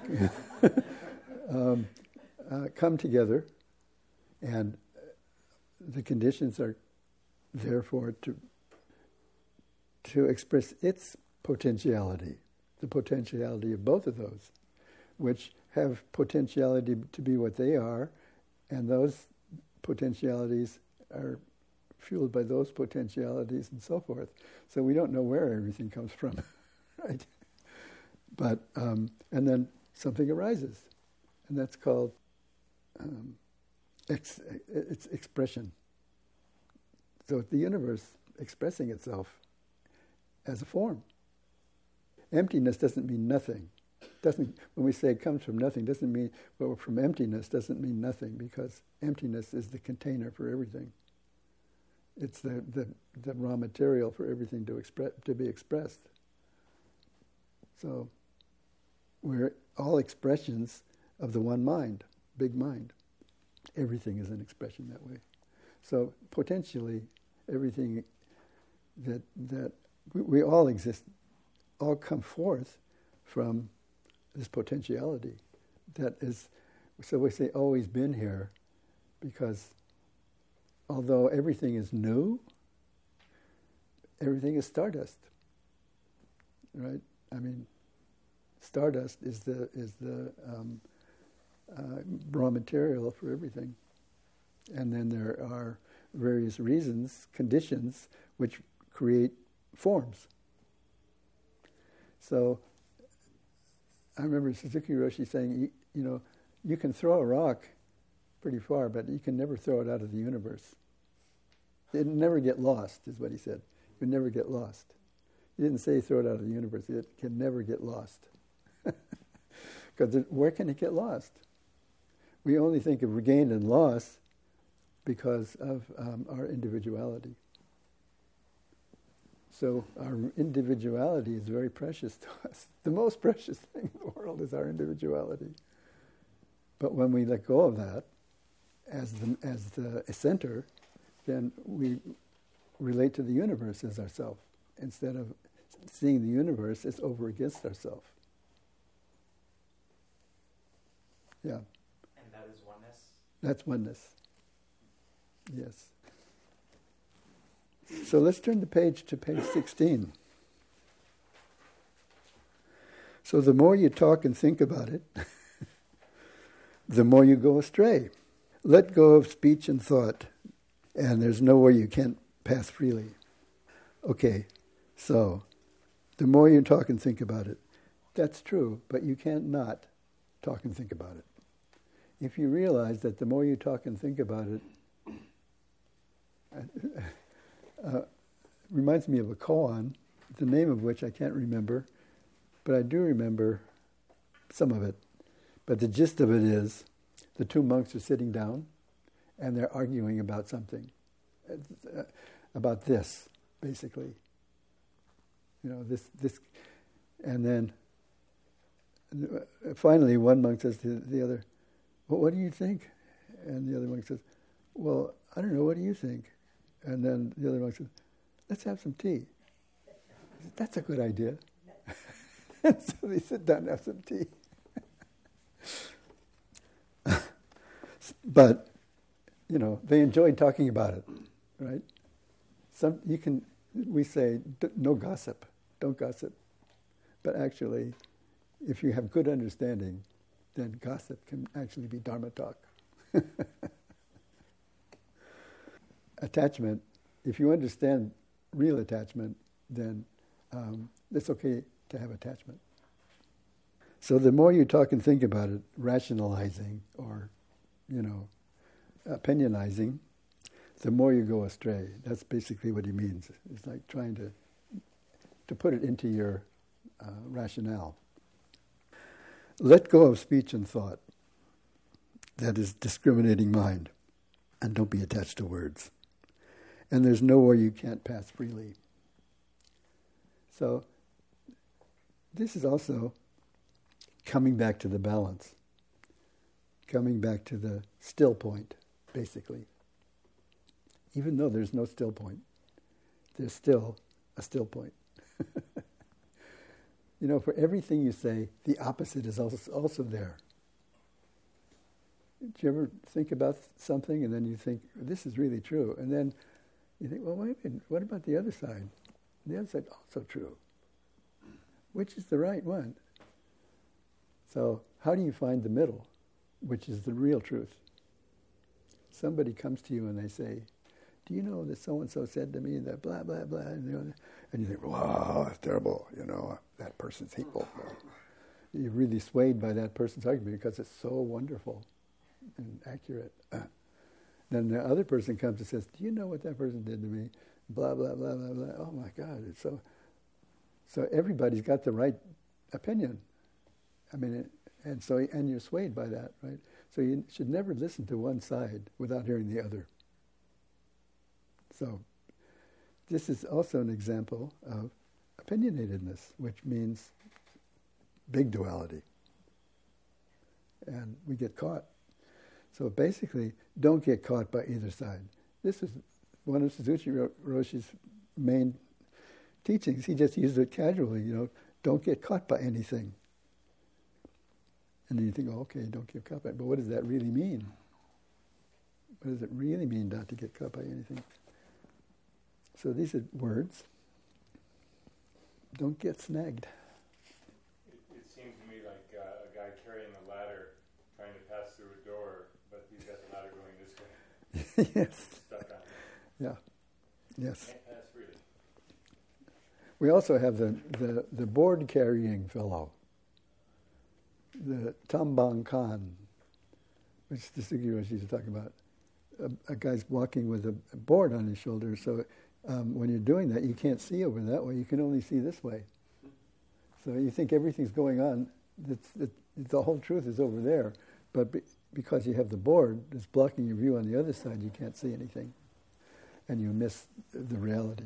come together, and the conditions are therefore to express its potentiality, the potentiality of both of those, which have potentiality to be what they are, and those potentialities are fueled by those potentialities and so forth. So we don't know where everything comes from, right? But, and then something arises, and that's called its expression. So the universe expressing itself as a form. Emptiness doesn't mean nothing. When we say it comes from nothing, doesn't mean, well, from emptiness doesn't mean nothing, because emptiness is the container for everything. It's the raw material for everything to be expressed. So we're all expressions of the one mind, big mind. Everything is an expression that way. So potentially, everything that we all exist, all come forth from this potentiality that is, so we say, always been here, because although everything is new, everything is stardust, right? I mean, stardust is the raw material for everything, and then there are various reasons, conditions, which create forms. So I remember Suzuki Roshi saying, you can throw a rock pretty far, but you can never throw it out of the universe. It'll never get lost, is what he said. It would never get lost. He didn't say throw it out of the universe. It can never get lost. Because where can it get lost? We only think of gain and loss because of our individuality. So our individuality is very precious to us. The most precious thing in the world is our individuality. But when we let go of that as the center, then we relate to the universe as ourself, instead of seeing the universe as over against ourself. Yeah. And that is oneness? That's oneness. Yes. So let's turn the page to page 16. So the more you talk and think about it, the more you go astray. Let go of speech and thought, and there's nowhere you can't pass freely. Okay, so the more you talk and think about it, that's true, but you can't not talk and think about it. If you realize that the more you talk and think about it, reminds me of a koan, the name of which I can't remember, but I do remember some of it. But the gist of it is, the two monks are sitting down, and they're arguing about something, about this, basically. This, and then finally one monk says to the other, well, what do you think? And the other monk says, well, I don't know, what do you think? And then the other monk says, let's have some tea. He said, that's a good idea. And so they sit down and have some tea. But, they enjoyed talking about it, right? We say, no gossip, don't gossip. But actually, if you have good understanding, then gossip can actually be Dharma talk. Attachment, if you understand real attachment, then it's okay to have attachment. So the more you talk and think about it, rationalizing or, opinionizing, the more you go astray. That's basically what he means. It's like trying to put it into your rationale. Let go of speech and thought. That is discriminating mind. And don't be attached to words. and there's nowhere you can't pass freely. So this is also coming back to the balance, coming back to the still point, basically. Even though there's no still point, there's still a still point. For everything you say, the opposite is also there. Do you ever think about something and then you think, this is really true? And then you think, well, wait a minute, what about the other side? The other side also true. Which is the right one? So how do you find the middle, which is the real truth? Somebody comes to you and they say, do you know that so-and-so said to me that blah, blah, blah, and you think, wow, that's terrible, that person's hateful. You're really swayed by that person's argument because it's so wonderful and accurate. Then the other person comes and says, do you know what that person did to me? Blah, blah, blah, blah, blah. Oh my God, it's so everybody's got the right opinion. And you're swayed by that, right? So you should never listen to one side without hearing the other. So this is also an example of opinionatedness, which means big duality. And we get caught. So basically, don't get caught by either side. This is one of Suzuki Roshi's main teachings. He just used it casually, don't get caught by anything. And then you think, okay, don't get caught by it. But what does that really mean? What does it really mean not to get caught by anything? So these are words. Don't get snagged. It seems to me like a guy carrying a ladder trying to pass through a door, but he's got the ladder going this way. Yes. Stuck on it. Yeah. Yes. Can't pass freely. We also have the board carrying fellow, the Tambang Khan, which the Suzuki Roshi used to talk about. A guy's walking with a board on his shoulder, so when you're doing that, you can't see over that way. You can only see this way. So you think everything's going on. The whole truth is over there, but because you have the board that's blocking your view on the other side, you can't see anything, and you miss the reality.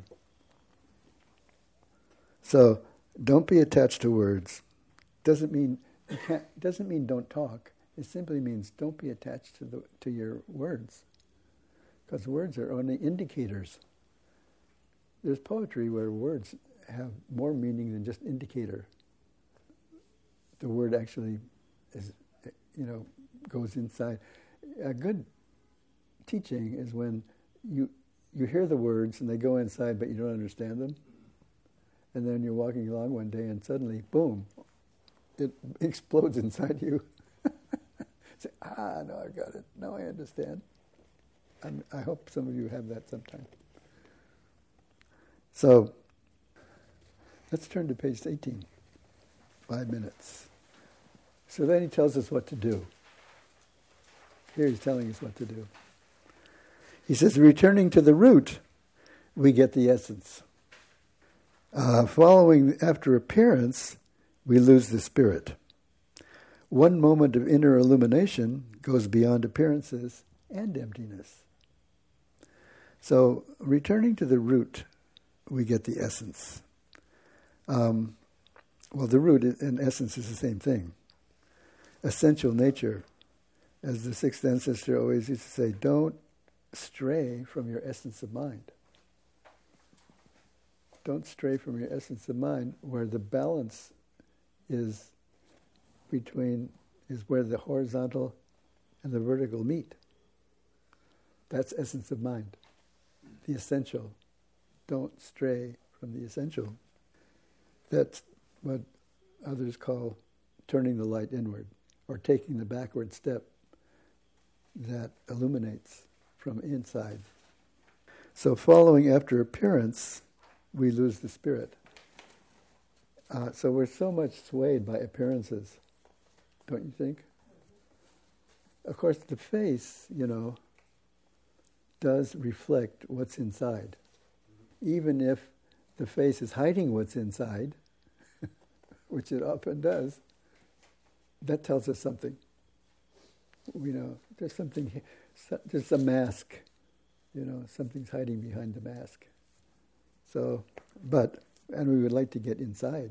So don't be attached to words. Doesn't mean don't talk. It simply means don't be attached to your words, because words are only indicators. There's poetry where words have more meaning than just indicator. The word actually is, goes inside. A good teaching is when you hear the words and they go inside, but you don't understand them. And then you're walking along one day and suddenly, boom, it explodes inside you. Say, no, I got it. Now I understand. I hope some of you have that sometime. So, let's turn to page 18. 5 minutes. So then he tells us what to do. Here he's telling us what to do. He says, returning to the root, we get the essence. Following after appearance, we lose the spirit. One moment of inner illumination goes beyond appearances and emptiness. So, returning to the root, we get the essence. The root and essence is the same thing. Essential nature, as the sixth ancestor always used to say, don't stray from your essence of mind. Don't stray from your essence of mind, where the balance is where the horizontal and the vertical meet. That's essence of mind. The essential. Don't stray from the essential. That's what others call turning the light inward, or taking the backward step that illuminates from inside. So following after appearance, we lose the spirit. So we're so much swayed by appearances, don't you think? Of course, the face, does reflect what's inside. Even if the face is hiding what's inside, which it often does, that tells us something. There's something, there's a mask something's hiding behind the mask. So, and we would like to get inside.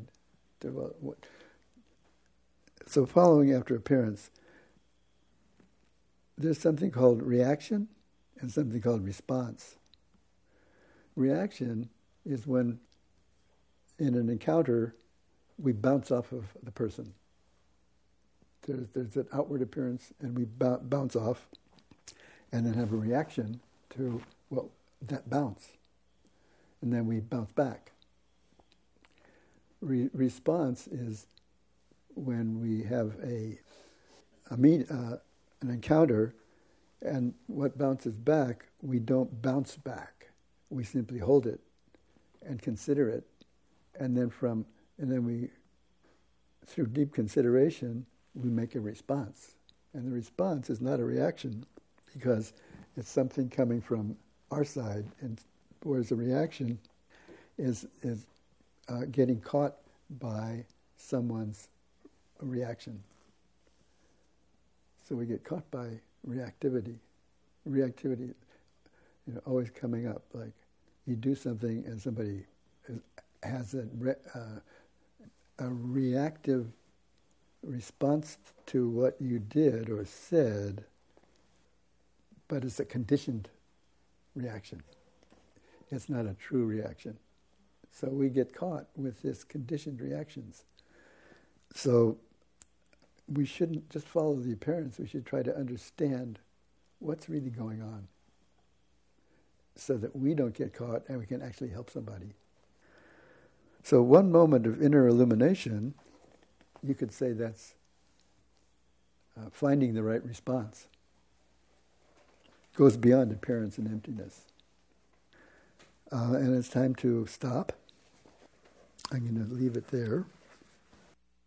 So following after appearance, there's something called reaction and something called response. Reaction is when, in an encounter, we bounce off of the person. There's an outward appearance, and we bounce off, and then have a reaction to, that bounce. And then we bounce back. Response is when we have an encounter, and what bounces back, we don't bounce back. We simply hold it and consider it, and then we, through deep consideration, we make a response. And the response is not a reaction, because it's something coming from our side, and whereas a reaction is getting caught by someone's reaction. So we get caught by reactivity. Reactivity, always coming up. Like you do something and somebody has a reactive response to what you did or said, but it's a conditioned reaction. It's not a true reaction. So we get caught with this conditioned reactions. So we shouldn't just follow the appearance. We should try to understand what's really going on so that we don't get caught and we can actually help somebody. So one moment of inner illumination, you could say that's finding the right response. Goes beyond appearance and emptiness. And it's time to stop. I'm going to leave it there.